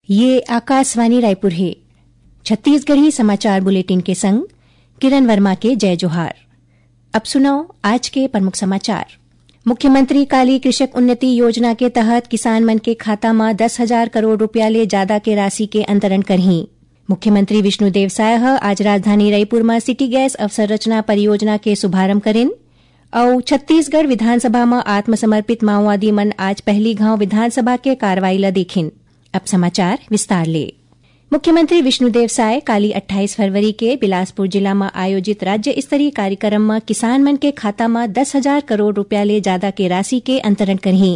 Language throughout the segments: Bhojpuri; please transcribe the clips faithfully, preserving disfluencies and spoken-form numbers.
ये आकाशवाणी रायपुर है। छत्तीसगढ़ी समाचार बुलेटिन के संग किरण वर्मा के जय जोहार। अब सुनाओ आज के प्रमुख समाचार। मुख्यमंत्री काली कृषक उन्नति योजना के तहत किसान मन के खाता में दस हजार करोड़ रुपया ले ज्यादा के राशि के अंतरण करही। मुख्यमंत्री विष्णुदेव साय आज राजधानी रायपुर में सिटी गैस अवसंरचना परियोजना के शुभारंभ करेन और छत्तीसगढ़ विधानसभा में आत्मसमर्पित माओवादी मन आज पहली गांव विधानसभा के कार्रवाई ला देखिन। अब समाचार विस्तार ले। मुख्यमंत्री विष्णुदेव साय काली अट्ठाईस फरवरी के बिलासपुर जिला में आयोजित राज्य स्तरीय कार्यक्रम में किसान मन के खाता में दस हजार करोड़ रुपया ले ज्यादा के राशि के अंतरण करही।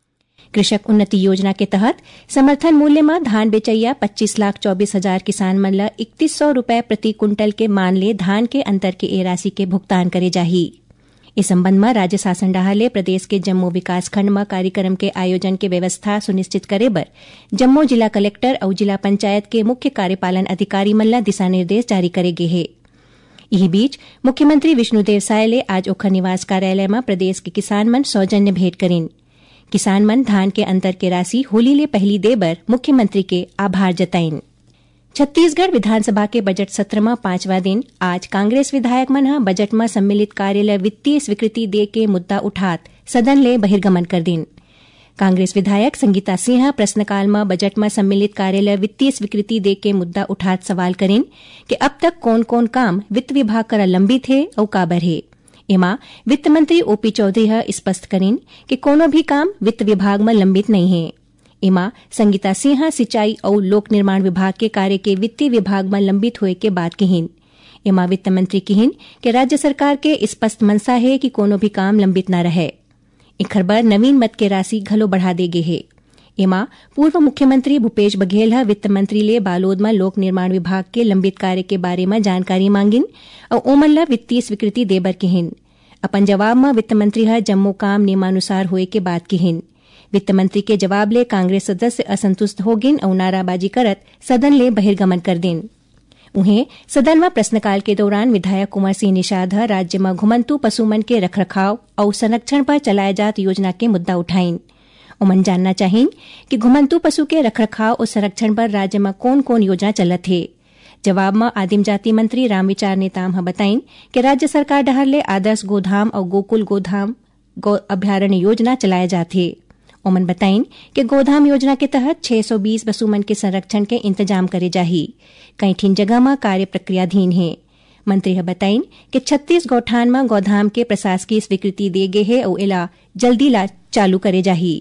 कृषक उन्नति योजना के तहत समर्थन मूल्य में धान बेचैया पच्चीस लाख चौबीस हजार किसान मन ला इकतीस सौ रूपये प्रति कुंटल के मान ले धान के अंतर के ए राशि के भुगतान करे जाही। इस संबंध में राज्य शासन डाहले प्रदेश के जम्मू विकास खंड में कार्यक्रम के आयोजन के व्यवस्था सुनिश्चित करे बर जम्मू जिला कलेक्टर और जिला पंचायत के मुख्य कार्यपालन अधिकारी मन ला दिशा निर्देश जारी करे गे है। यही बीच मुख्यमंत्री विष्णुदेव साय ले आज ओखर निवास कार्यालय में प्रदेश के किसान मन सौजन्य भेंट करेन। किसान मन धान के अंतर के राशि होली ले पहली दे बर मुख्यमंत्री के आभार जताइन। छत्तीसगढ़ विधानसभा के बजट सत्र में पांचवा दिन आज कांग्रेस विधायक मन ह बजट में सम्मिलित कार्यालय वित्तीय स्वीकृति दे के मुद्दा उठात सदन ले बहिर्गमन कर दिन। कांग्रेस विधायक संगीता सिंह प्रश्नकाल में बजट में सम्मिलित कार्यालय वित्तीय स्वीकृति दे के मुद्दा उठात सवाल करेन कि अब तक कौन कौन काम वित्त विभाग करा लंबित है और काबर है। एमा वित्त मंत्री ओपी चौधरी ह स्पष्ट करेन कि कोनो भी काम वित्त विभाग में लंबित नहीं है। एमा संगीता सिंह सिंचाई और लोक निर्माण विभाग के कार्य के वित्तीय विभाग में लंबित हुए के बाद कहिन। एमा वित्त मंत्री कहिन कि राज्य सरकार के स्पष्ट मनसा है कि कोनो भी काम लंबित न रहे। इखर बर नवीन मद के राशि घलो बढ़ा दे गे है। एमा पूर्व मुख्यमंत्री भूपेश बघेल ह वित्त मंत्री ले बालोद में लोक निर्माण विभाग के लंबित कार्य के बारे में जानकारी मांगिन और ओमन ला वित्तीय स्वीकृति दे बर कहिन। अपन जवाब में वित्त मंत्री ह जम्मू काम नियमानुसार हुए के बाद कहिन। वित्त मंत्री के जवाब ले कांग्रेस सदस्य असंतुष्ट हो गिन और नाराबाजी करत सदन ले बहिर्गमन कर दिन। उन्हें सदन में प्रश्नकाल के दौरान विधायक कुंवर सिंह निषाद राज्य में घुमंतु पशुमन के रखरखाव और संरक्षण पर चलाए जात योजना के मुद्दा उठाइन। उमन जानना चाहिए कि घुमंतु पशु के रखरखाव और संरक्षण पर राज्य में कौन कौन योजना चलत है। जवाब में आदिम जाति मंत्री रामविचार नेताम बताइन कि राज्य सरकार डहर ले आदर्श गोधाम और गोकुल गोधाम गो अभ्यारण्य योजना चलाए जाते। ओमन बताइन कि गोधाम योजना के तहत छह सौ बीस पशुमन के संरक्षण के इंतजाम करे जाही। कई ठीन जगह में कार्य प्रक्रियाधीन है। मंत्री बताइन कि छत्तीस गौठान में गौधाम के प्रशासकीय स्वीकृति दे गे है और इला जल्दी ला चालू करे जाही।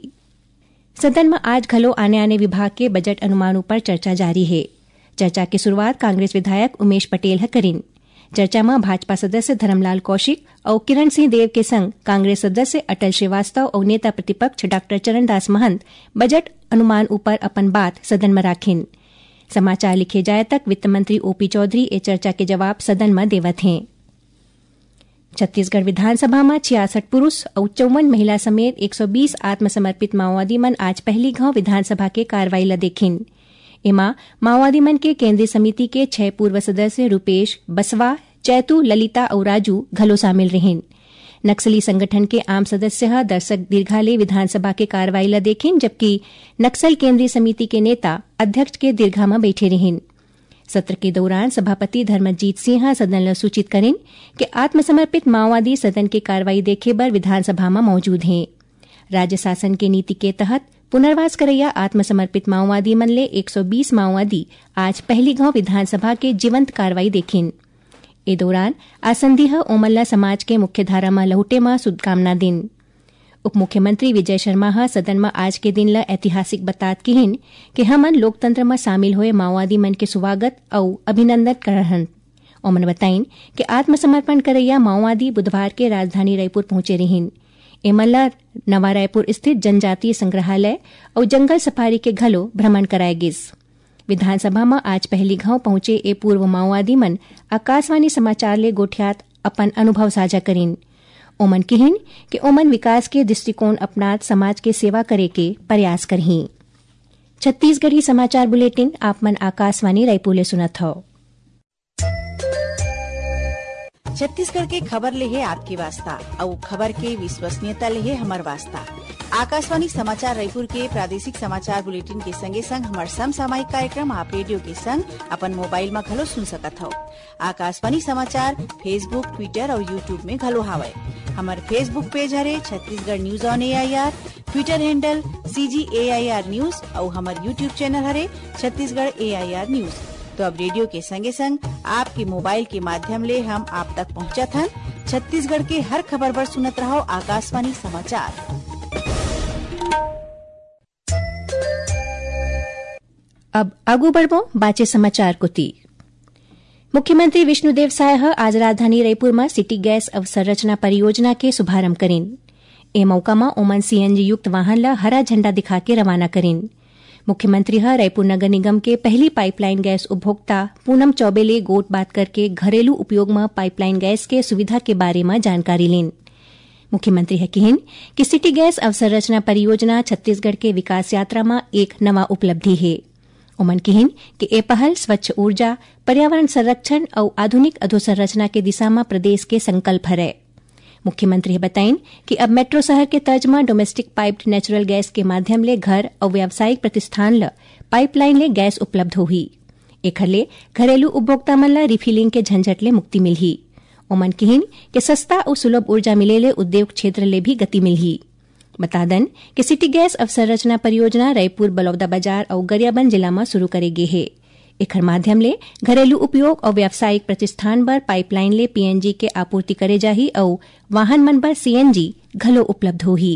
सदन में आज घलो आने आने विभाग के बजट अनुमानों पर चर्चा जारी है। चर्चा की शुरुआत कांग्रेस विधायक उमेश पटेल ह करिन। चर्चा में भाजपा सदस्य धर्मलाल कौशिक और किरण सिंह देव के संग कांग्रेस सदस्य अटल श्रीवास्तव और नेता प्रतिपक्ष डॉक्टर चरणदास महंत बजट अनुमान ऊपर अपन बात सदन में राखिन। समाचार लिखे जाए तक वित्त मंत्री ओपी चौधरी ए चर्चा के जवाब सदन में देवत हैं। छत्तीसगढ़ विधानसभा में छियासठ पुरुष और चौवन महिला समेत एक सौ बीस आत्मसमर्पित माओवादी मन आज पहली गांव विधानसभा के कार्रवाई ला देखिन। एमा माओवादी मन के केंद्रीय समिति के छह पूर्व सदस्य रूपेश बसवा, चैतू, ललिता और राजू घलो शामिल रहिन। नक्सली संगठन के आम सदस्य दर्शक दीर्घाले विधानसभा के कार्रवाई ला देखिन, जबकि नक्सल केंद्रीय समिति के नेता अध्यक्ष के दीर्घा में बैठे रहिन। सत्र के दौरान सभापति धर्मजीत सिंह सदन ला सूचित करेन कि आत्मसमर्पित माओवादी सदन की कार्रवाई देखे बर विधानसभा में मौजूद हैं। राज्य शासन के नीति के तहत पुनर्वास करैया आत्मसमर्पित माओवादी मन ले एक सौ बीस माओवादी आज पहली गांव विधानसभा के जीवंत कार्रवाई देखिन। ए दौरान आसंदीह ओमल्ला समाज के मुख्यधारा में लहुटे में शुभकामना दिन। उप मुख्यमंत्री विजय शर्मा सदन में आज के दिन ला ऐतिहासिक बतात किहिन कि हमन लोकतंत्र में शामिल हुए माओवादी मन के स्वागत और अभिनंदन करहन। ओमन बताइन कि आत्मसमर्पण करैया माओवादी बुधवार के राजधानी रायपुर पहुंचे रहिन। एमल्ला नवा रायपुर स्थित जनजातीय संग्रहालय और जंगल सफारी के घलो भ्रमण कराए गिस। विधानसभा में आज पहली गांव पहुंचे ए पूर्व माओवादी मन आकाशवाणी समाचार ले गोठियात अपन अनुभव साझा करिन। ओमन कहिन कि ओमन विकास के दृष्टिकोण अपनात समाज के सेवा करे के प्रयास करही। छत्तीसगढ़ी समाचार बुलेटिन आप मन आकाशवाणी रायपुर ले सुनत हो। छत्तीसगढ़ के खबर ले है आपके वास्ता और खबर के विश्वसनीयता ले है हमार वास्ता। आकाशवाणी समाचार रायपुर के प्रादेशिक समाचार बुलेटिन के संगे संग हमार समसामयिक कार्यक्रम आप रेडियो के संग अपन मोबाइल में घलो सुन सकत हो। आकाशवाणी समाचार फेसबुक, ट्विटर और यूट्यूब में घलो हावय। हमार फेसबुक पेज हरे Chhattisgarh news on A I R, Twitter handle C G A I R news और हमार यूट्यूब चैनल हरे छत्तीसगढ़ ए आई आर न्यूज। तो अब रेडियो के संगे संग आपके मोबाइल के माध्यम ले हम आप तक पहुंचत हन। छत्तीसगढ़ के हर खबर पर सुनत रहो आकाशवाणी समाचार। अब आगू बढ़बो बाचे समाचार को ती। मुख्यमंत्री विष्णुदेव साय आज राजधानी रायपुर में सिटी गैस अवसंरचना परियोजना के शुभारंभ करेन। ए मौका में ओमन सीएनजी युक्त वाहन ला हरा झंडा दिखा के रवाना करेन। मुख्यमंत्री ह रायपुर नगर निगम के पहली पाइपलाइन गैस उपभोक्ता पूनम चौबे ले गोट बात करके घरेलू उपयोग में पाइपलाइन गैस के सुविधा के बारे में जानकारी लेन। मुख्यमंत्री है कहिन कि सिटी गैस अवसंरचना परियोजना छत्तीसगढ़ के विकास यात्रा में एक नवा उपलब्धि है। उमन कहिन कि ए पहल स्वच्छ ऊर्जा, पर्यावरण संरक्षण और आधुनिक अधोसंरचना के दिशा में प्रदेश के संकल्प है। मुख्यमंत्री बताइन कि अब मेट्रो शहर के तर्ज में डोमेस्टिक पाइप्ड नेचुरल गैस के माध्यम ले घर और व्यावसायिक प्रतिष्ठान ल पाइपलाइन ले गैस उपलब्ध होही। एखर ले घरेलू उपभोक्ता मन ला रिफिलिंग के झंझट ले मुक्ति मिलही। ओमन कहिन कि सस्ता और सुलभ ऊर्जा मिले ले उद्योग क्षेत्र ले भी गति मिलही। बता दन कि सिटी गैस अवसंरचना परियोजना रायपुर, बलौदाबाजार और गरियाबंद जिला में शुरू करे गे है। एखर माध्यम ले घरेलू उपयोग और व्यावसायिक प्रतिष्ठान बर पाइपलाइन ले पीएनजी के आपूर्ति करे जाही और वाहन मन बर सीएनजी घलो उपलब्ध होही।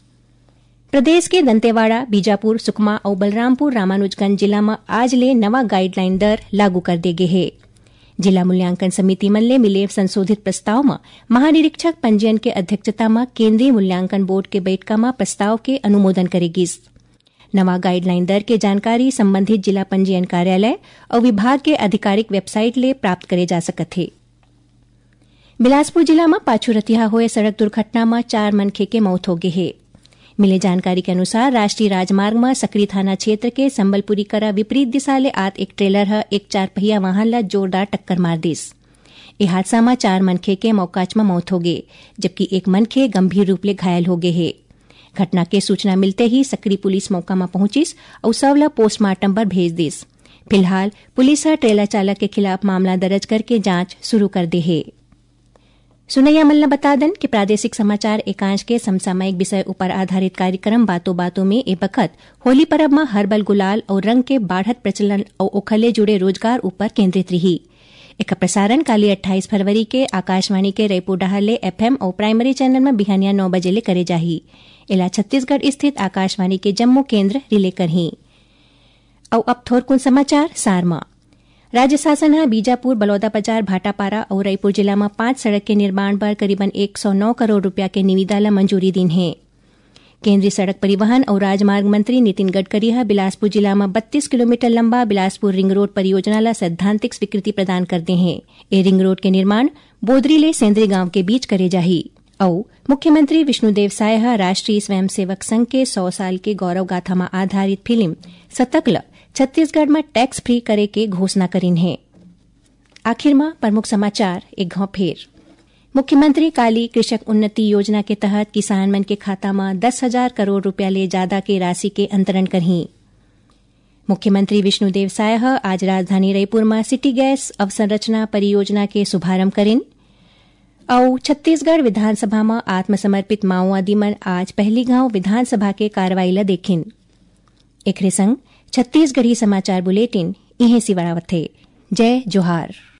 प्रदेश के दंतेवाड़ा, बीजापुर, सुकमा और बलरामपुर रामानुजगंज जिला में आज ले नवा गाइडलाइन दर लागू कर दे गे है। जिला मूल्यांकन समिति मन ले मिले संशोधित प्रस्ताव में महानिरीक्षक पंजीयन के अध्यक्षता में केंद्रीय मूल्यांकन बोर्ड के बैठका में प्रस्ताव के अनुमोदन करेगिस। नवा गाइडलाइन दर के जानकारी संबंधित जिला पंजीयन कार्यालय और विभाग के आधिकारिक वेबसाइट ले प्राप्त करे जा सकत है। बिलासपुर जिला में पाछुरतिया हुए सड़क दुर्घटना में चार मनखे के मौत हो गए है। मिले जानकारी के अनुसार राष्ट्रीय राजमार्ग में सकरी थाना क्षेत्र के संबलपुरी करा विपरीत दिशा ले आत एक ट्रेलर ह एक चार पहिया वाहन ला जोरदार टक्कर मार दिस। ए हादसा में चार मनखे के मौकाच में मौत हो गए, जबकि एक मनखे गंभीर रूप ले घायल हो गए है। घटना के सूचना मिलते ही सकरी पुलिस मौका में पहुंचिस और शव ला पोस्टमार्टम पर भेज दिस। फिलहाल पुलिस ट्रेलर चालक के खिलाफ मामला दर्ज करके जांच शुरू कर दे है। सुनैया मल्ला बता दन कि प्रादेशिक समाचार एकांश के समसामयिक विषय ऊपर आधारित कार्यक्रम बातों बातों में ए बखत होली पर्व में हर्बल गुलाल और रंग के बाढ़त प्रचलन और ओखले जुड़े रोजगार ऊपर केंद्रित रही। एक प्रसारण काली अट्ठाईस फरवरी के आकाशवाणी के रायपुर डहाले एफएम और प्राइमरी चैनल में बिहानिया नौ बजे ले करे जाही। इला छत्तीसगढ़ स्थित आकाशवाणी के जम्मू केंद्र रिले करही। और अब थोरकुन समाचार सारमा। राज्य शासन है बीजापुर, बलौदाबाजार, भाटापारा और रायपुर जिला में पांच सड़क के निर्माण पर करीबन एक सौ नौ करोड़ रुपया के निविदा ला मंजूरी दिन है। केंद्रीय सड़क परिवहन और राजमार्ग मंत्री नितिन गडकरी है बिलासपुर जिला में बत्तीस किलोमीटर लंबा बिलासपुर रिंग रोड परियोजना ला सैद्धांतिक स्वीकृति प्रदान करते हैं। ये रिंग रोड के निर्माण बोदरी ले सेंद्री गांव के बीच करे जाही। और मुख्यमंत्री विष्णुदेव साय राष्ट्रीय स्वयंसेवक संघ के सौ साल के गौरव गाथा में आधारित फिल्म सतक ल छत्तीसगढ़ में टैक्स फ्री करे के घोषणा करीन है। आखिर में प्रमुख समाचार एक घाव फेर। मुख्यमंत्री काली कृषक उन्नति योजना के तहत किसान मन के खाता में दस हजार करोड़ रुपया ले ज्यादा के राशि के अंतरण करही। मुख्यमंत्री विष्णुदेव साय आज राजधानी रायपुर में सिटी गैस अवसंरचना परियोजना के शुभारंभ करेन। और छत्तीसगढ़ विधानसभा में आत्मसमर्पित माओवादी मन आज पहली गांव विधानसभा के कार्रवाई ला देखिन। एकरे संग छत्तीसगढ़ी समाचार बुलेटिन इहे सिवाड़ावत है। जय जोहार।